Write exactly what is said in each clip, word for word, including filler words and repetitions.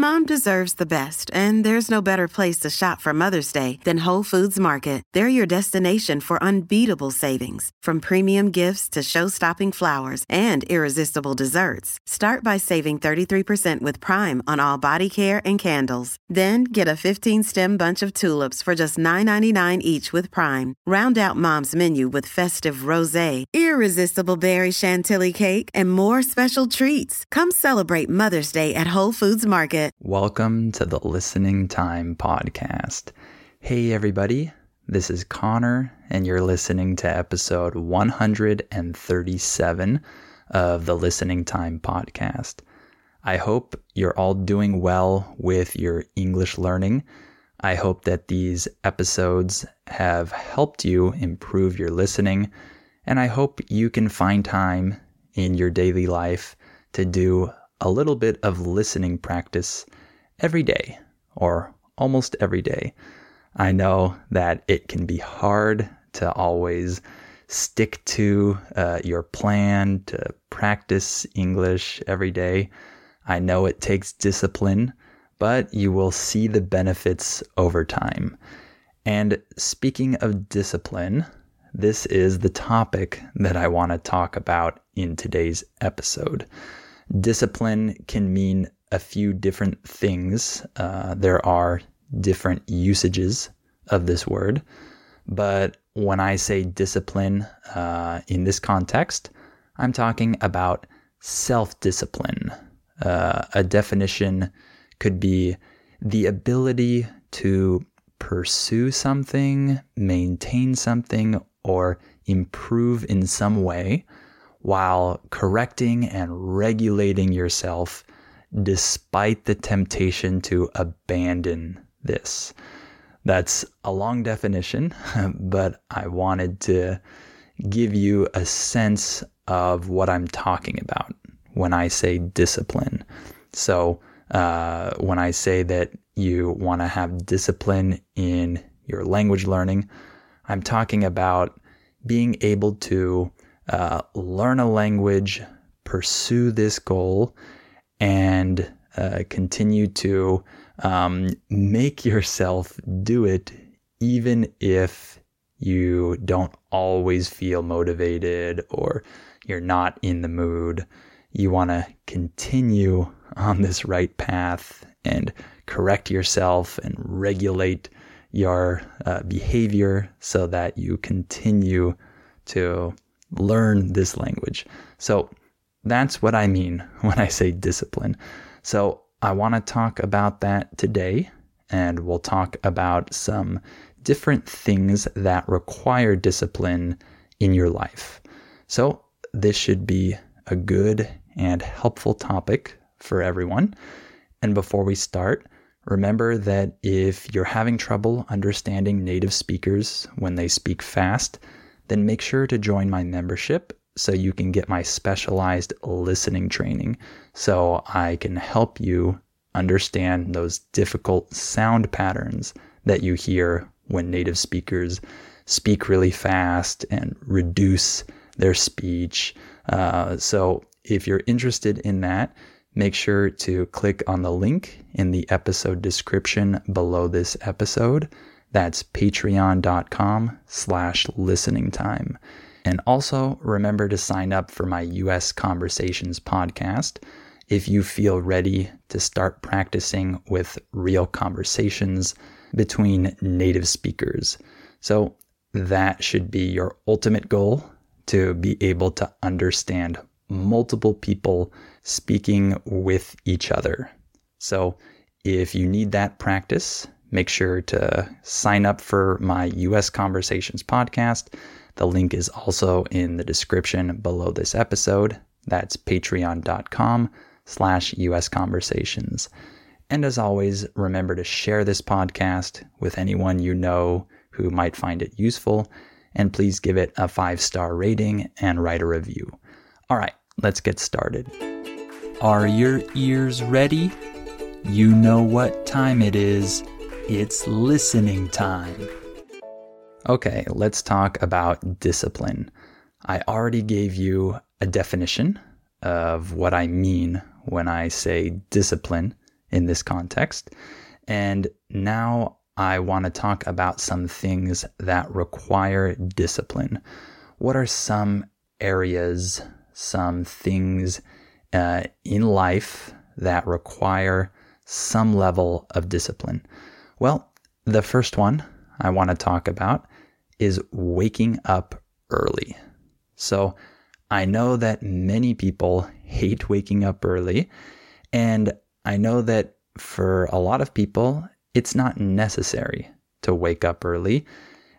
Mom deserves the best, and there's no better place to shop for Mother's Day than Whole Foods Market. They're your destination for unbeatable savings, from premium gifts to show-stopping flowers and irresistible desserts. Start by saving thirty-three percent with Prime on all body care and candles. Then get a fifteen-stem bunch of tulips for just nine ninety-nine each with Prime. Round out Mom's menu with festive rosé, irresistible berry chantilly cake, and more special treats. Come celebrate Mother's Day at Whole Foods Market. Welcome to the Listening Time Podcast. Hey everybody, this is Connor, and you're listening to episode one hundred thirty-seven of the Listening Time Podcast. I hope you're all doing well with your English learning. I hope that these episodes have helped you improve your listening, and I hope you can find time in your daily life to do a little bit of listening practice every day, or almost every day. I know that it can be hard to always stick to uh, your plan to practice English every day. I know it takes discipline, but you will see the benefits over time. And speaking of discipline, this is the topic that I want to talk about in today's episode. Discipline can mean a few different things. Uh, there are different usages of this word. But when I say discipline uh, in this context, I'm talking about self-discipline. Uh, a definition could be the ability to pursue something, maintain something, or improve in some way while correcting and regulating yourself despite the temptation to abandon this. That's a long definition, but I wanted to give you a sense of what I'm talking about when I say discipline. So uh, when I say that you want to have discipline in your language learning, I'm talking about being able to uh, learn a language, pursue this goal, and uh, continue to um, make yourself do it even if you don't always feel motivated or you're not in the mood. You want to continue on this right path and correct yourself and regulate your uh, behavior so that you continue to learn this language. So that's what I mean when I say discipline. So I want to talk about that today, and we'll talk about some different things that require discipline in your life. So this should be a good and helpful topic for everyone. And before we start, remember that if you're having trouble understanding native speakers when they speak fast, then make sure to join my membership so you can get my specialized listening training so I can help you understand those difficult sound patterns that you hear when native speakers speak really fast and reduce their speech. Uh, so if you're interested in that, make sure to click on the link in the episode description below this episode. That's patreon.com slash listening time. And also remember to sign up for my U S Conversations podcast if you feel ready to start practicing with real conversations between native speakers. So that should be your ultimate goal, to be able to understand multiple people speaking with each other. So if you need that practice, make sure to sign up for my U S Conversations podcast. The link is also in the description below this episode. That's patreon.com slash US Conversations. And as always, remember to share this podcast with anyone you know who might find it useful. And please give it a five-star rating and write a review. All right, let's get started. Are your ears ready? You know what time it is. It's listening time. Okay, let's talk about discipline. I already gave you a definition of what I mean when I say discipline in this context. And now I want to talk about some things that require discipline. What are some areas, some things uh, in life that require some level of discipline? Well, the first one I want to talk about is waking up early. So I know that many people hate waking up early, and I know that for a lot of people, it's not necessary to wake up early.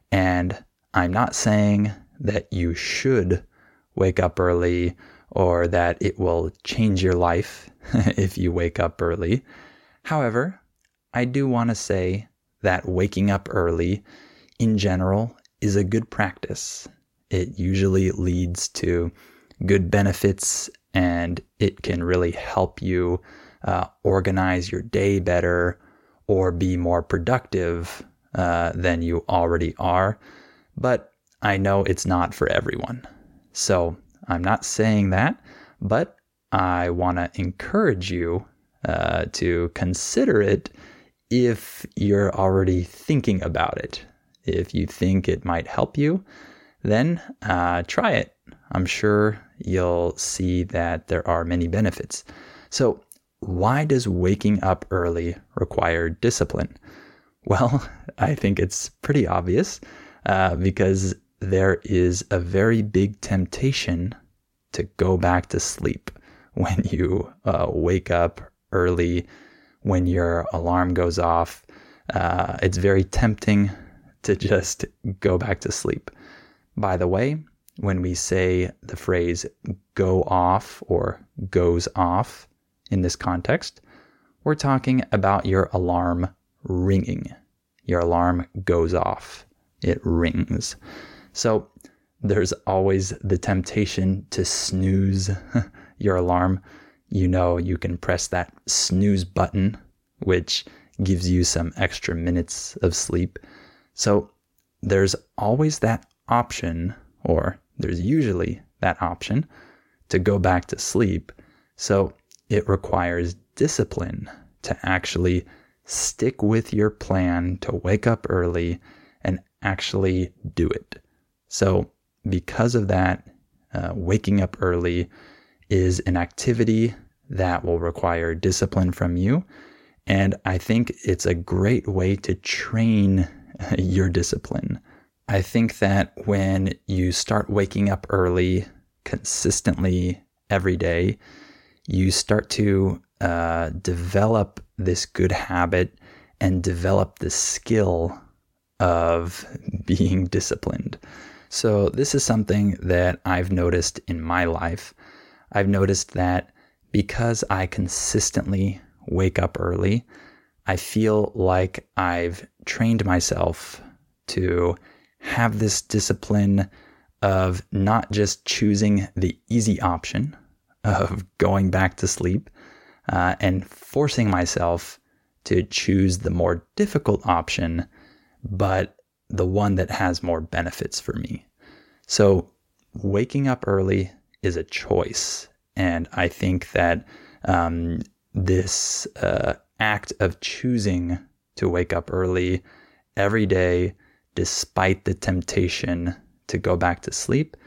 And I'm not saying that you should wake up early or that it will change your life if you wake up early. However, I do want to say that waking up early in general is a good practice. It usually leads to good benefits, and it can really help you uh, organize your day better or be more productive uh, than you already are. But I know it's not for everyone. So I'm not saying that, but I want to encourage you uh, to consider it if you're already thinking about it. If you think it might help you, then uh, try it. I'm sure you'll see that there are many benefits. So why does waking up early require discipline? Well, I think it's pretty obvious uh, because there is a very big temptation to go back to sleep when you uh, wake up early, when your alarm goes off. Uh, it's very tempting to just go back to sleep. By the way, when we say the phrase go off or goes off in this context, we're talking about your alarm ringing. Your alarm goes off. It rings. So there's always the temptation to snooze your alarm. You know, you can press that snooze button, which gives you some extra minutes of sleep. So there's always that option, or there's usually that option to go back to sleep. So it requires discipline to actually stick with your plan to wake up early and actually do it. So because of that, uh, waking up early is an activity that will require discipline from you. And I think it's a great way to train your discipline. I think that when you start waking up early consistently every day, you start to uh, develop this good habit and develop the skill of being disciplined. So this is something that I've noticed in my life. I've noticed that because I consistently wake up early, I feel like I've trained myself to have this discipline of not just choosing the easy option of going back to sleep uh, and forcing myself to choose the more difficult option, but the one that has more benefits for me. So waking up early is a choice. And I think that um, this uh, act of choosing to wake up early every day, despite the temptation to go back to sleep,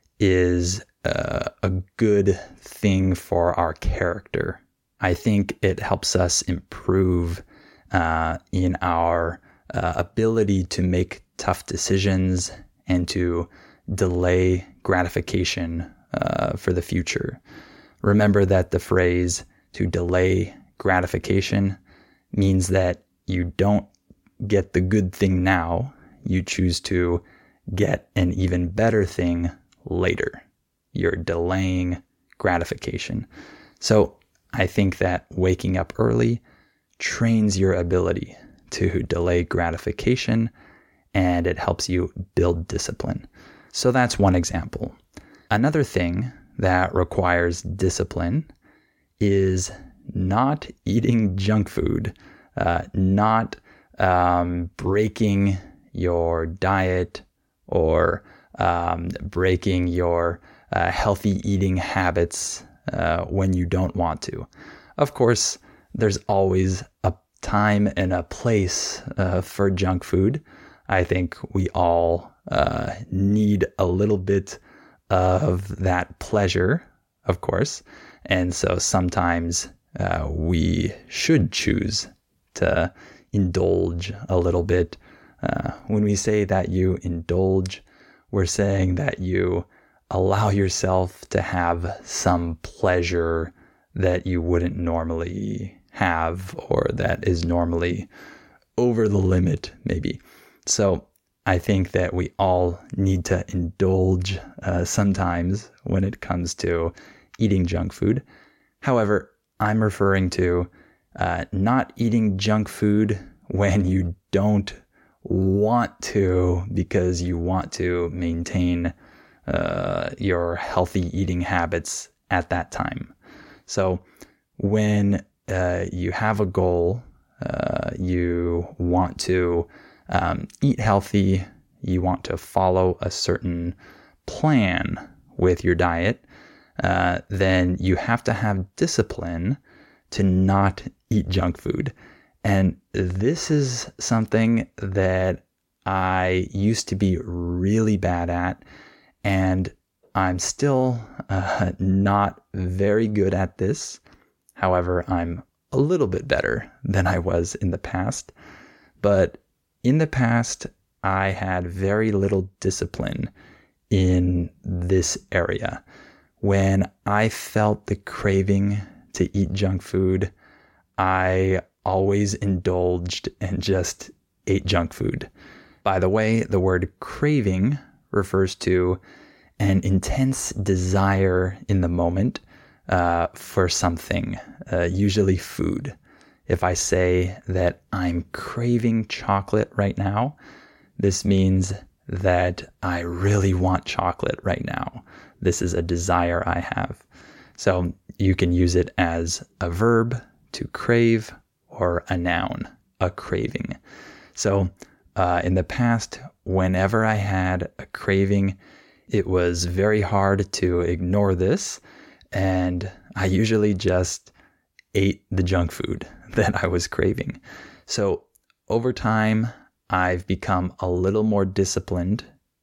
is uh, a good thing for our character. I think it helps us improve uh, in our uh, ability to make tough decisions and to delay gratification uh, for the future. Remember that the phrase to delay gratification means that you don't get the good thing now. You choose to get an even better thing later. You're delaying gratification. So I think that waking up early trains your ability to delay gratification, and it helps you build discipline. So that's one example. Another thing that requires discipline is not eating junk food, uh, not um, breaking your diet or um, breaking your uh, healthy eating habits uh, when you don't want to. Of course, there's always a time and a place uh, for junk food. I think we all uh, need a little bit of that pleasure, of course. And so sometimes uh, we should choose to indulge a little bit. Uh, when we say that you indulge, we're saying that you allow yourself to have some pleasure that you wouldn't normally have, or that is normally over the limit, maybe. So I think that we all need to indulge uh, sometimes when it comes to eating junk food. However, I'm referring to uh, not eating junk food when you don't want to, because you want to maintain uh, your healthy eating habits at that time. So when uh, you have a goal, uh, you want to um, eat healthy, you want to follow a certain plan with your diet, uh, then you have to have discipline to not eat junk food. And this is something that I used to be really bad at, and I'm still uh, not very good at this. However, I'm a little bit better than I was in the past. But in the past, I had very little discipline in this area. When I felt the craving to eat junk food, I always indulged and just ate junk food. By the way, the word craving refers to an intense desire in the moment uh, for something, uh, usually food. If I say that I'm craving chocolate right now, this means that I really want chocolate right now. This is a desire I have. So you can use it as a verb, to crave, or a noun, a craving. So uh, in the past, whenever I had a craving, it was very hard to ignore this, and I usually just ate the junk food that I was craving. So over time, I've become a little more disciplined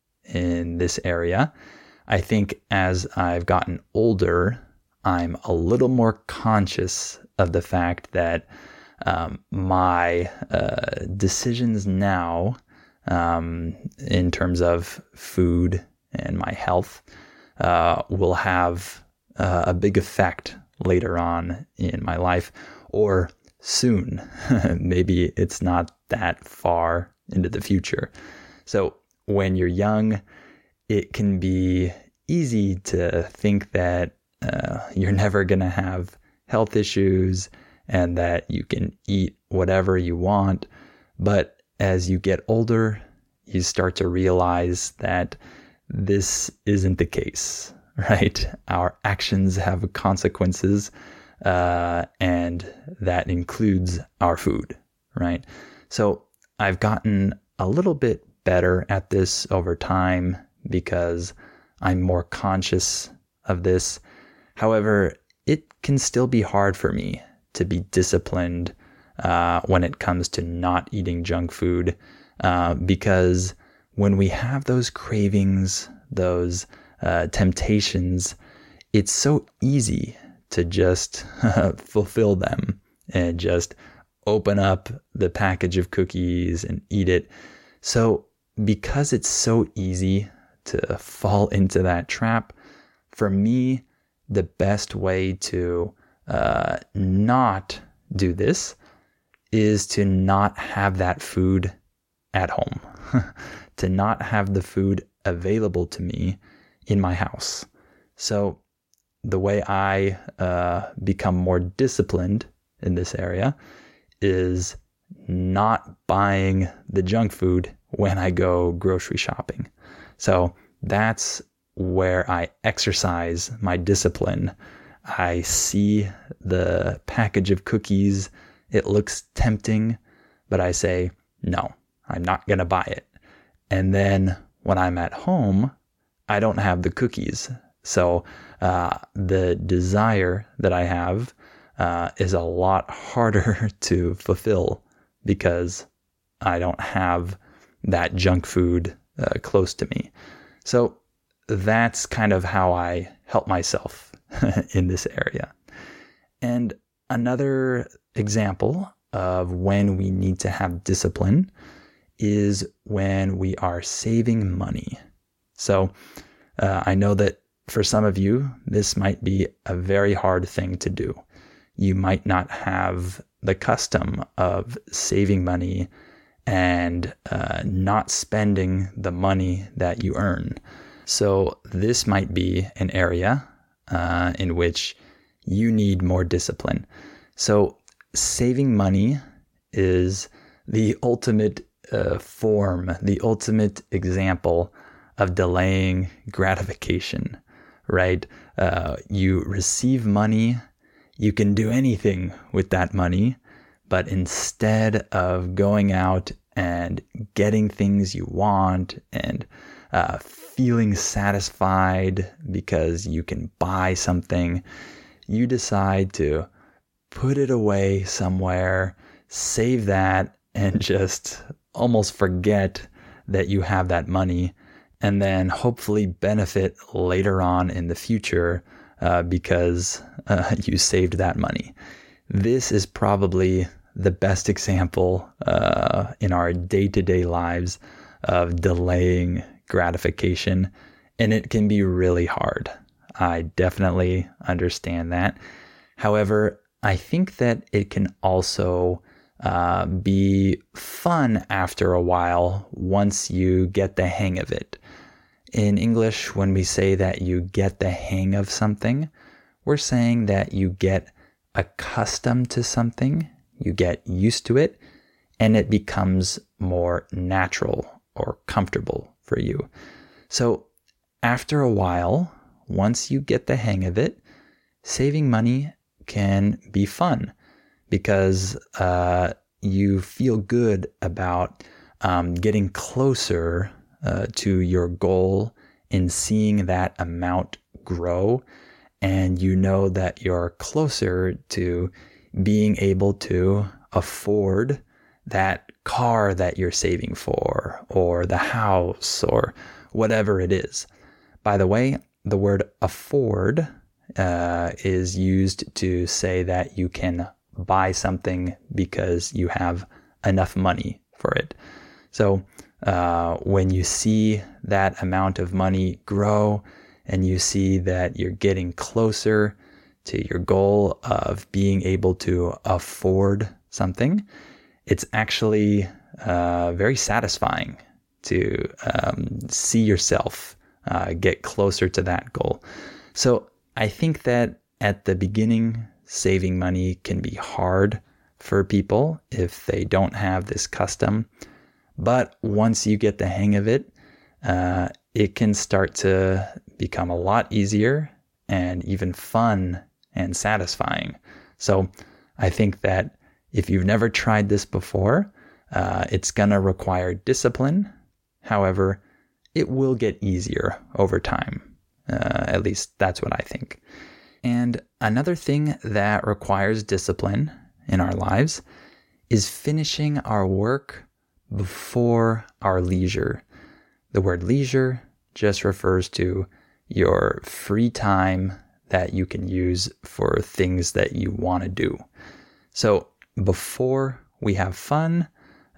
in this area. I think as I've gotten older, I'm a little more conscious of the fact that um, my uh, decisions now um, in terms of food and my health uh, will have uh, a big effect later on in my life, or soon. Maybe it's not that far into the future. So when you're young, it can be easy to think that uh, you're never going to have health issues and that you can eat whatever you want. But as you get older, you start to realize that this isn't the case, right? Our actions have consequences, uh, and that includes our food, right? So I've gotten a little bit better at this over time because I'm more conscious of this. However, it can still be hard for me to be disciplined uh, when it comes to not eating junk food, uh, because when we have those cravings, those uh, temptations, it's so easy to just fulfill them and just open up the package of cookies and eat it. So because it's so easy to fall into that trap, for me, the best way to uh, not do this is to not have that food at home, to not have the food available to me in my house. So the way I uh, become more disciplined in this area is not buying the junk food when I go grocery shopping. So that's where I exercise my discipline. I see the package of cookies, it looks tempting, but I say, no, I'm not going to buy it. And then when I'm at home, I don't have the cookies. So uh, the desire that I have uh, is a lot harder to fulfill because I don't have that junk food uh, close to me. So that's kind of how I help myself in this area. And another example of when we need to have discipline is when we are saving money. So uh, I know that for some of you, this might be a very hard thing to do. You might not have the custom of saving money and uh, not spending the money that you earn. So this might be an area uh, in which you need more discipline. So saving money is the ultimate uh, form, the ultimate example of delaying gratification, right? Uh, you receive money, you can do anything with that money, but instead of going out and getting things you want and uh, feeling satisfied because you can buy something, you decide to put it away somewhere, save that, and just almost forget that you have that money, and then hopefully benefit later on in the future uh, because uh, you saved that money. This is probably the best example uh, in our day-to-day lives of delaying gratification, and it can be really hard. I definitely understand that. However, I think that it can also uh, be fun after a while once you get the hang of it. In English, when we say that you get the hang of something, we're saying that you get accustomed to something, you get used to it, and it becomes more natural or comfortable for you. So after a while, once you get the hang of it, saving money can be fun because uh, you feel good about um, getting closer uh, to your goal and seeing that amount grow. And you know that you're closer to being able to afford that car that you're saving for, or the house, or whatever it is. By the way, the word afford uh, is used to say that you can buy something because you have enough money for it. So uh, when you see that amount of money grow and you see that you're getting closer to your goal of being able to afford something, it's actually uh, very satisfying to um, see yourself uh, get closer to that goal. So I think that at the beginning, saving money can be hard for people if they don't have this custom. But once you get the hang of it, uh, it can start to become a lot easier and even fun and satisfying. So I think that if you've never tried this before, uh, it's going to require discipline. However, it will get easier over time. Uh, at least that's what I think. And another thing that requires discipline in our lives is finishing our work before our leisure. The word leisure just refers to your free time that you can use for things that you want to do. So before we have fun,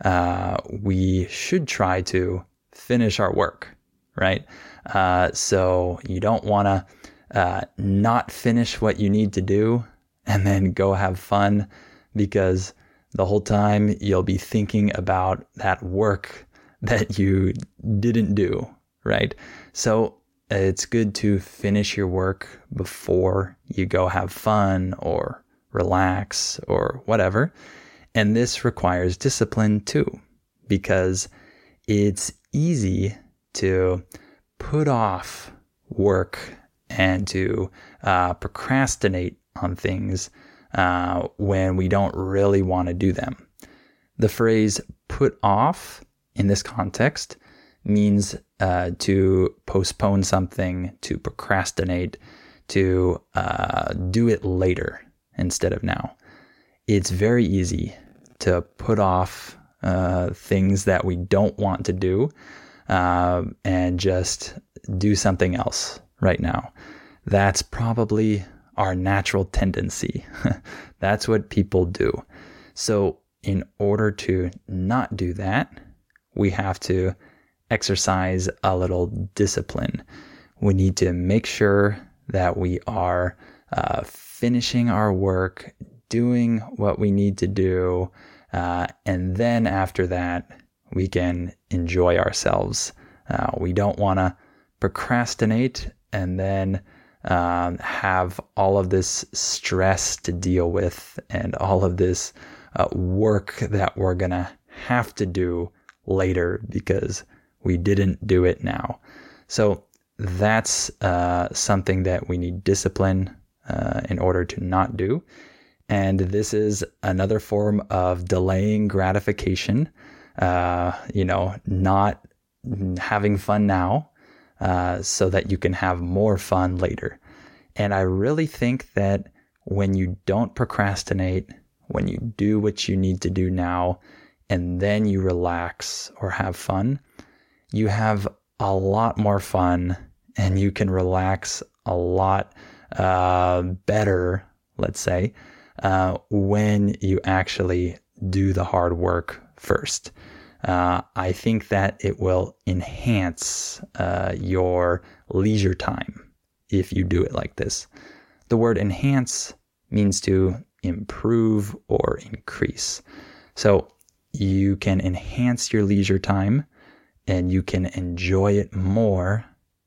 uh, we should try to finish our work, right? Uh, so you don't want to uh, not finish what you need to do and then go have fun, because the whole time you'll be thinking about that work that you didn't do, right? So it's good to finish your work before you go have fun or relax or whatever. And this requires discipline too, because it's easy to put off work and to uh, procrastinate on things uh, when we don't really want to do them. The phrase put off in this context means uh, to postpone something, to procrastinate, to uh, do it later. instead of now. It's very easy to put off uh, things that we don't want to do uh, and just do something else right now. That's probably our natural tendency. That's what people do. So in order to not do that, we have to exercise a little discipline. We need to make sure that we are uh, finishing our work, doing what we need to do, uh, and then after that, we can enjoy ourselves. Uh, we don't want to procrastinate and then um, have all of this stress to deal with and all of this uh, work that we're going to have to do later because we didn't do it now. So that's uh, something that we need discipline uh, in order to not do. And this is another form of delaying gratification, uh, you know, not having fun now uh, so that you can have more fun later. And I really think that when you don't procrastinate, when you do what you need to do now, and then you relax or have fun, you have a lot more fun and you can relax a lot uh, better, let's say, uh, when you actually do the hard work first. Uh, I think that it will enhance uh, your leisure time if you do it like this. The word enhance means to improve or increase. So you can enhance your leisure time and you can enjoy it more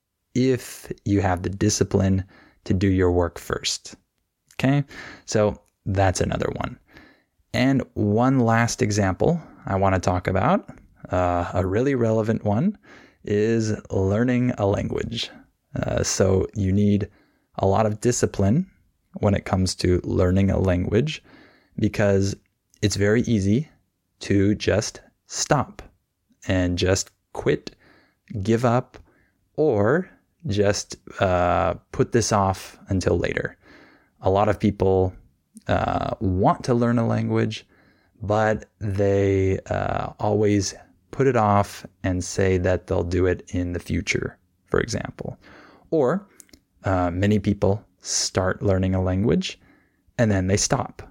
if you have the discipline to do your work first. Okay, so that's another one. And one last example I want to talk about, uh, a really relevant one, is learning a language. Uh, so you need a lot of discipline when it comes to learning a language because it's very easy to just stop and just quit, give up, or just uh, put this off until later. A lot of people uh, want to learn a language, but they uh, always put it off and say that they'll do it in the future, for example. Or uh, many people start learning a language and then they stop.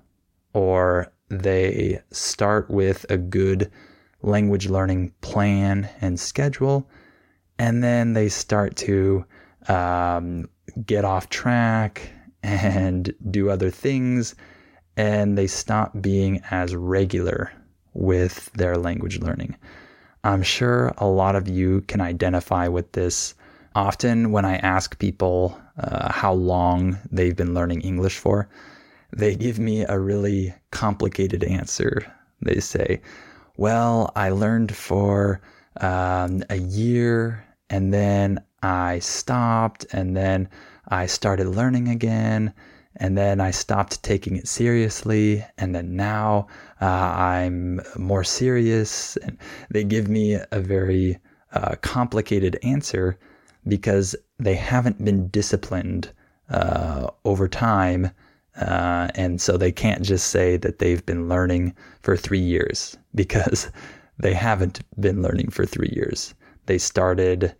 Or they start with a good language learning plan and schedule, and then they start to um, get off track and do other things, and they stop being as regular with their language learning. I'm sure a lot of you can identify with this. Often when I ask people uh, how long they've been learning English for, they give me a really complicated answer. They say, well, I learned for um, a year and then I stopped and then I started learning again and then I stopped taking it seriously and then now uh, I'm more serious. And they give me a very uh, complicated answer because they haven't been disciplined uh, over time. Uh, and so they can't just say that they've been learning for three years because they haven't been learning for three years. They started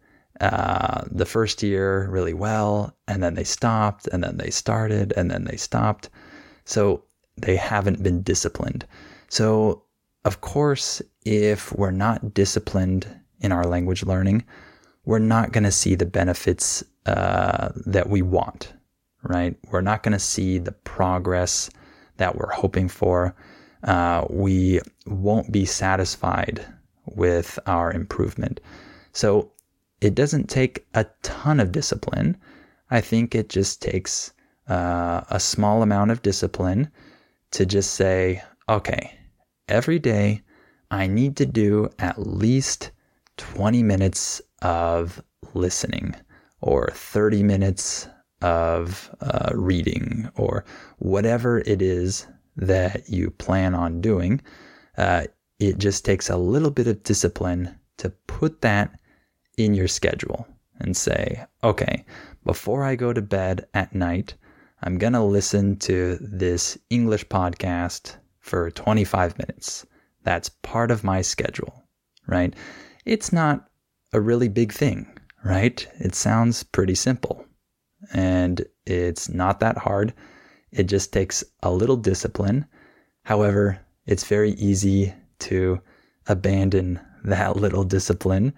uh, the first year really well, and then they stopped, and then they started, and then they stopped. So they haven't been disciplined. So, of course, if we're not disciplined in our language learning, we're not going to see the benefits uh, that we want. Right? We're not going to see the progress that we're hoping for. Uh, we won't be satisfied with our improvement. So it doesn't take a ton of discipline. I think it just takes uh, a small amount of discipline to just say, okay, every day I need to do at least twenty minutes of listening or thirty minutes of uh, reading or whatever it is that you plan on doing. Uh, it just takes a little bit of discipline to put that in your schedule and say, okay, before I go to bed at night, I'm going to listen to this English podcast for twenty-five minutes. That's part of my schedule, right? It's not a really big thing, right? It sounds pretty simple, and it's not that hard. It just takes a little discipline. However, it's very easy to abandon that little discipline,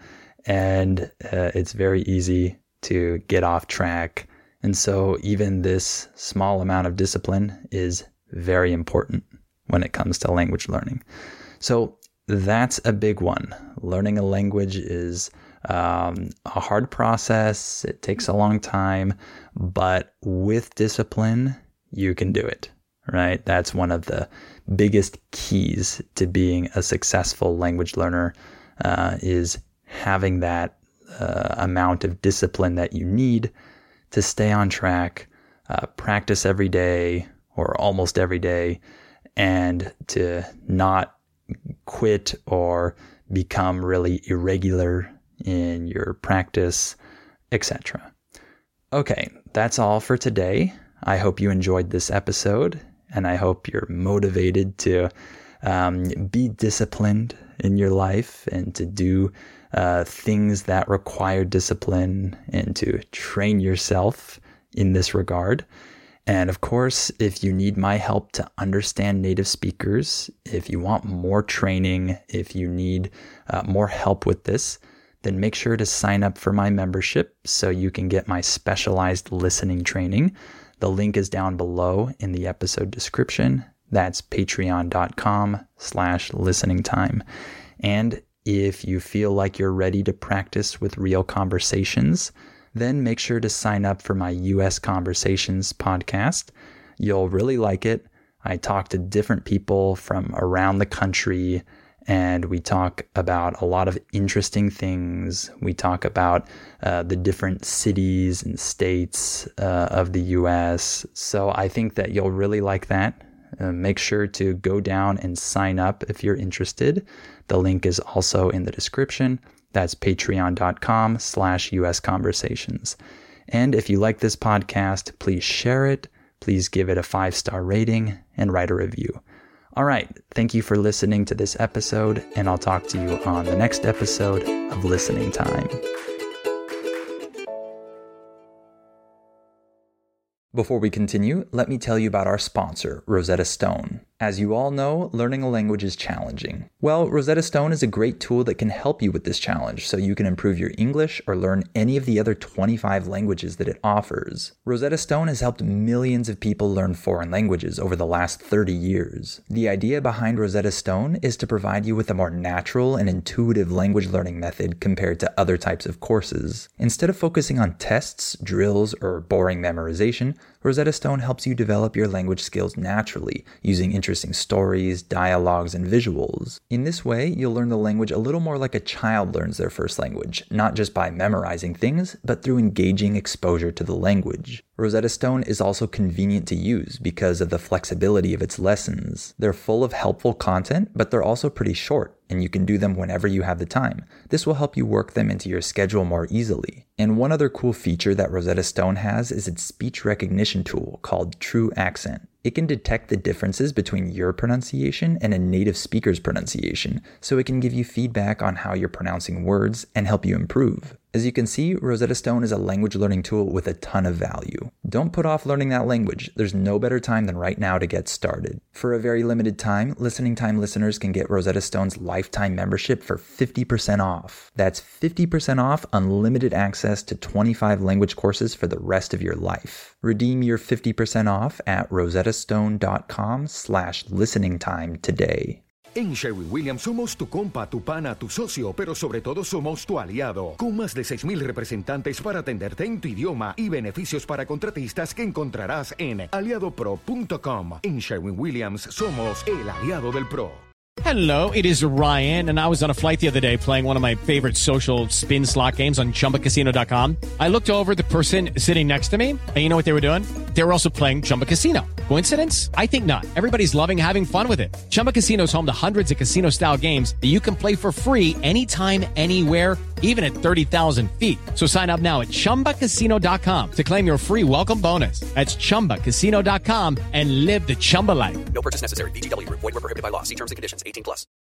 and uh, it's very easy to get off track. And so even this small amount of discipline is very important when it comes to language learning. So that's a big one. Learning a language is um, a hard process. It takes a long time, but with discipline, you can do it, right? That's one of the biggest keys to being a successful language learner, uh, is having that uh, amount of discipline that you need to stay on track, uh, practice every day or almost every day, and to not quit or become really irregular in your practice, et cetera. Okay, that's all for today. I hope you enjoyed this episode, and I hope you're motivated to um, be disciplined in your life and to do uh, things that require discipline and to train yourself in this regard. And of course, if you need my help to understand native speakers, if you want more training, if you need uh, more help with this, then make sure to sign up for my membership so you can get my specialized listening training. The link is down below in the episode description. That's patreon.com slash listening time. And if you feel like you're ready to practice with real conversations, then make sure to sign up for my U S Conversations podcast. You'll really like it. I talk to different people from around the country, and we talk about a lot of interesting things. We talk about uh, the different cities and states uh, of the U S. So I think that you'll really like that. Uh, make sure to go down and sign up if you're interested. The link is also in the description. That's patreon.com slash US Conversations. And if you like this podcast, please share it. Please give it a five-star rating and write a review. All right. Thank you for listening to this episode, and I'll talk to you on the next episode of Listening Time. Before we continue, let me tell you about our sponsor, Rosetta Stone. As you all know, learning a language is challenging. Well, Rosetta Stone is a great tool that can help you with this challenge so you can improve your English or learn any of the other twenty-five languages that it offers. Rosetta Stone has helped millions of people learn foreign languages over the last thirty years. The idea behind Rosetta Stone is to provide you with a more natural and intuitive language learning method compared to other types of courses. Instead of focusing on tests, drills, or boring memorization, Rosetta Stone helps you develop your language skills naturally, using interesting stories, dialogues, and visuals. In this way, you'll learn the language a little more like a child learns their first language, not just by memorizing things, but through engaging exposure to the language. Rosetta Stone is also convenient to use because of the flexibility of its lessons. They're full of helpful content, but they're also pretty short, and you can do them whenever you have the time. This will help you work them into your schedule more easily. And one other cool feature that Rosetta Stone has is its speech recognition tool called True Accent. It can detect the differences between your pronunciation and a native speaker's pronunciation, so it can give you feedback on how you're pronouncing words and help you improve. As you can see, Rosetta Stone is a language learning tool with a ton of value. Don't put off learning that language. There's no better time than right now to get started. For a very limited time, Listening Time listeners can get Rosetta Stone's lifetime membership for fifty percent off. That's fifty percent off unlimited access to twenty-five language courses for the rest of your life. Redeem your fifty percent off at rosettastone.com slash listening time today. En Sherwin-Williams somos tu compa, tu pana, tu socio, pero sobre todo somos tu aliado. Con más de seis mil representantes para atenderte en tu idioma y beneficios para contratistas que encontrarás en aliado pro punto com. En Sherwin-Williams somos el aliado del pro. Hello, it is Ryan, and I was on a flight the other day playing one of my favorite social spin slot games on chumba casino dot com. I looked over at the person sitting next to me, and you know what they were doing? They were also playing Chumba Casino. Coincidence? I think not. Everybody's loving having fun with it. Chumba Casino is home to hundreds of casino-style games that you can play for free anytime, anywhere, even at thirty thousand feet. So sign up now at chumba casino dot com to claim your free welcome bonus. That's chumba casino dot com and live the Chumba life. No purchase necessary. V G W. Void where prohibited by law. See terms and conditions. eighteen plus.